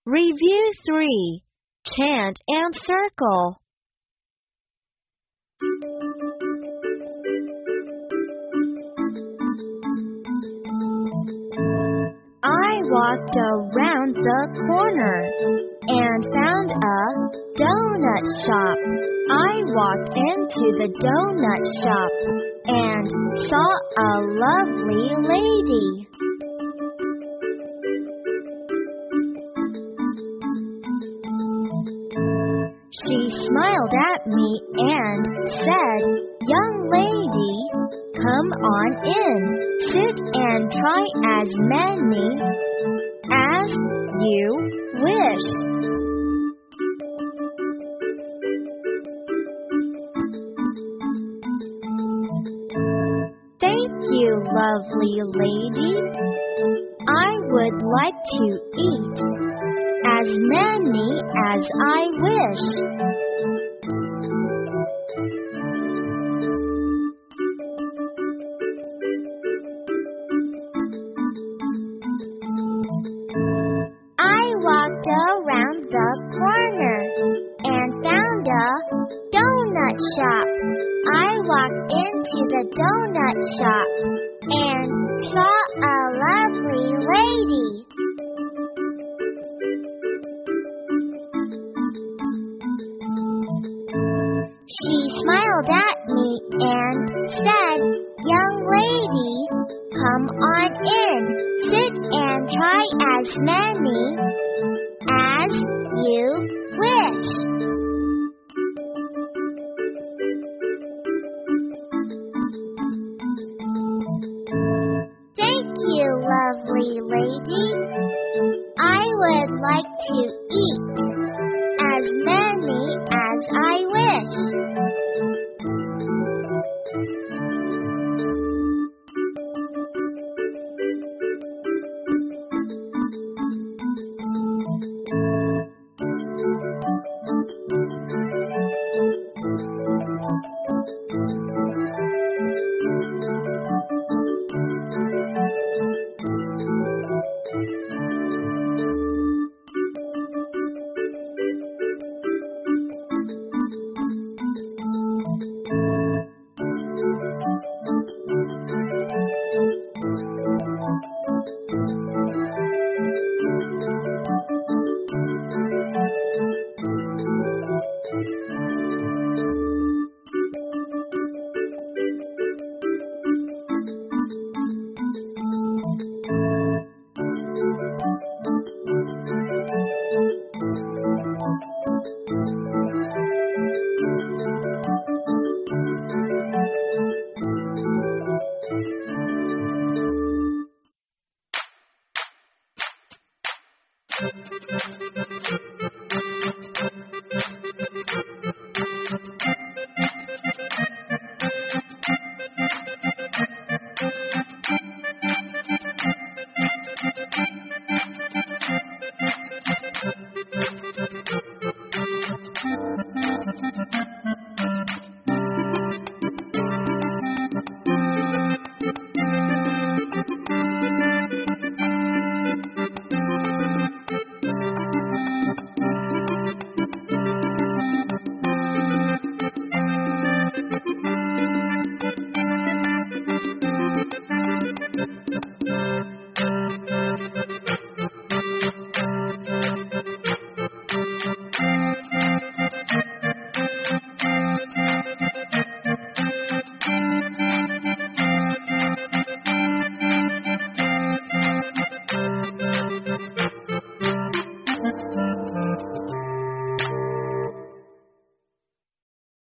Review 3. Chant and circle. I walked around the corner and found a donut shop. I walked into the donut shop and saw a lovely lady. She smiled at me and said, "Young lady, come on in. Sit and try as many as you wish." "Thank you, lovely lady. I would like to eat as many as I wish." I walked around the corner and found a donut shop. I walked into the donut shop and saw a lovely lady. She smiled at me and said, "Young lady, come on in. Sit and try as many as you wish." "Thank you, lovely lady. I would like to eat as many as I wish."